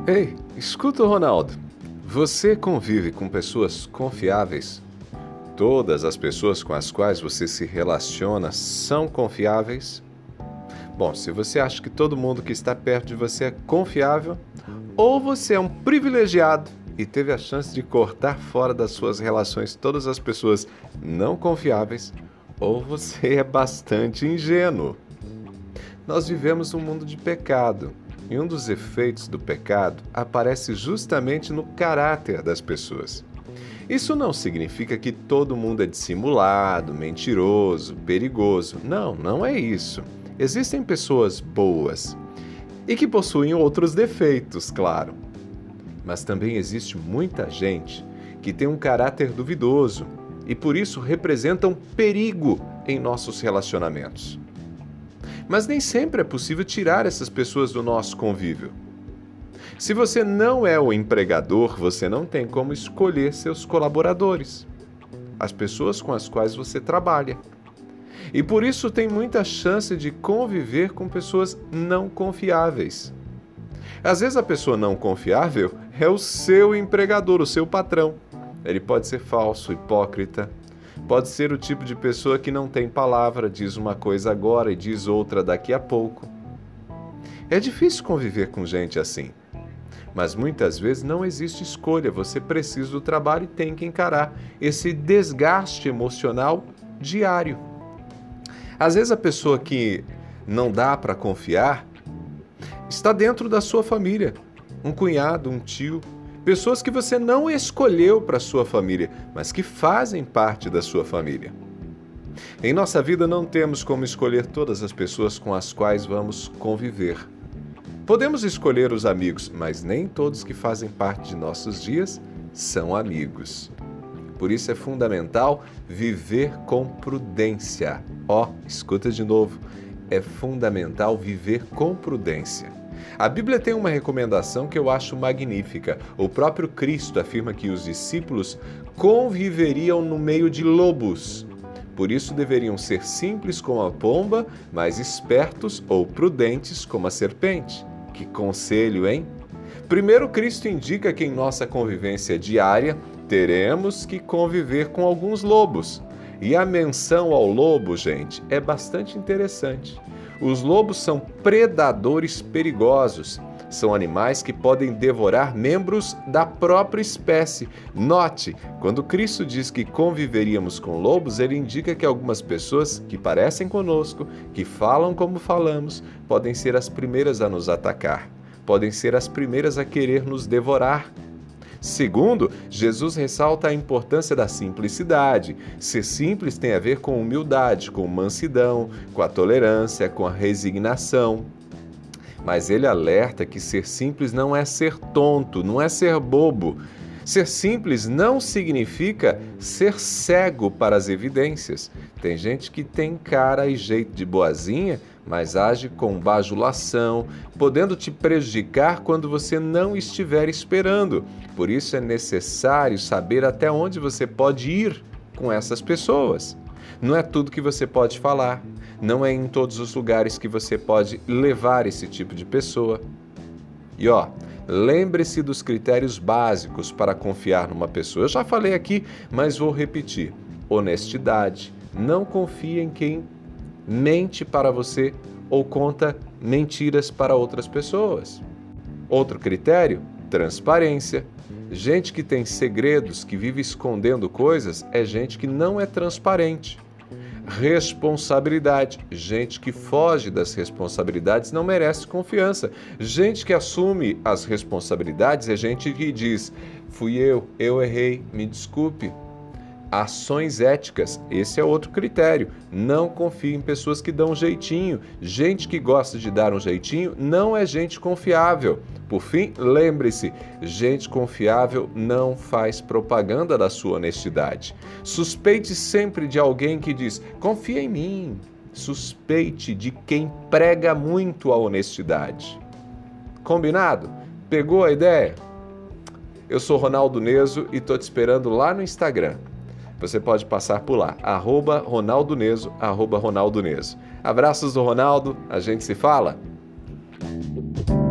Ei, escuta, Ronaldo. Você convive com pessoas confiáveis? Todas as pessoas com as quais você se relaciona são confiáveis? Bom, se você acha que todo mundo que está perto de você é confiável, ou você é um privilegiado e teve a chance de cortar fora das suas relações todas as pessoas não confiáveis, ou você é bastante ingênuo. Nós vivemos um mundo de pecado. E um dos efeitos do pecado aparece justamente no caráter das pessoas. Isso não significa que todo mundo é dissimulado, mentiroso, perigoso. Não, não é isso. Existem pessoas boas e que possuem outros defeitos, claro. Mas também existe muita gente que tem um caráter duvidoso e por isso representam perigo em nossos relacionamentos. Mas nem sempre é possível tirar essas pessoas do nosso convívio. Se você não é o empregador, você não tem como escolher seus colaboradores, as pessoas com as quais você trabalha. E por isso tem muita chance de conviver com pessoas não confiáveis. Às vezes a pessoa não confiável é o seu empregador, o seu patrão. Ele pode ser falso, hipócrita. Pode ser o tipo de pessoa que não tem palavra, diz uma coisa agora e diz outra daqui a pouco. É difícil conviver com gente assim. Mas muitas vezes não existe escolha, você precisa do trabalho e tem que encarar esse desgaste emocional diário. Às vezes a pessoa que não dá para confiar está dentro da sua família, um cunhado, um tio, pessoas que você não escolheu para sua família, mas que fazem parte da sua família. Em nossa vida não temos como escolher todas as pessoas com as quais vamos conviver. Podemos escolher os amigos, mas nem todos que fazem parte de nossos dias são amigos. Por isso é fundamental viver com prudência. Escuta de novo. É fundamental viver com prudência. A Bíblia tem uma recomendação que eu acho magnífica. O próprio Cristo afirma que os discípulos conviveriam no meio de lobos. Por isso deveriam ser simples como a pomba, mas espertos ou prudentes como a serpente. Que conselho, hein? Primeiro, Cristo indica que em nossa convivência diária teremos que conviver com alguns lobos. E a menção ao lobo, gente, é bastante interessante. Os lobos são predadores perigosos. São animais que podem devorar membros da própria espécie. Note, quando Cristo diz que conviveríamos com lobos, ele indica que algumas pessoas que parecem conosco, que falam como falamos, podem ser as primeiras a nos atacar. Podem ser as primeiras a querer nos devorar. Segundo, Jesus ressalta a importância da simplicidade. Ser simples tem a ver com humildade, com mansidão, com a tolerância, com a resignação. Mas ele alerta que ser simples não é ser tonto, não é ser bobo. Ser simples não significa ser cego para as evidências. Tem gente que tem cara e jeito de boazinha, mas age com bajulação, podendo te prejudicar quando você não estiver esperando. Por isso é necessário saber até onde você pode ir com essas pessoas. Não é tudo que você pode falar, não é em todos os lugares que você pode levar esse tipo de pessoa. E lembre-se dos critérios básicos para confiar numa pessoa. Eu já falei aqui, mas vou repetir. Honestidade. Não confie em quem mente para você ou conta mentiras para outras pessoas. Outro critério, transparência. Gente que tem segredos, que vive escondendo coisas, é gente que não é transparente. Responsabilidade. Gente que foge das responsabilidades não merece confiança. Gente que assume as responsabilidades é gente que diz: fui eu errei, me desculpe. Ações éticas, esse é outro critério. Não confie em pessoas que dão jeitinho. Gente que gosta de dar um jeitinho não é gente confiável. Por fim, lembre-se, gente confiável não faz propaganda da sua honestidade. Suspeite sempre de alguém que diz: confia em mim. Suspeite de quem prega muito a honestidade. Combinado? Pegou a ideia? Eu sou Ronaldo Neso e estou te esperando lá no Instagram. Você pode passar por lá, @RonaldoNeso, @RonaldoNeso. Abraços do Ronaldo, a gente se fala?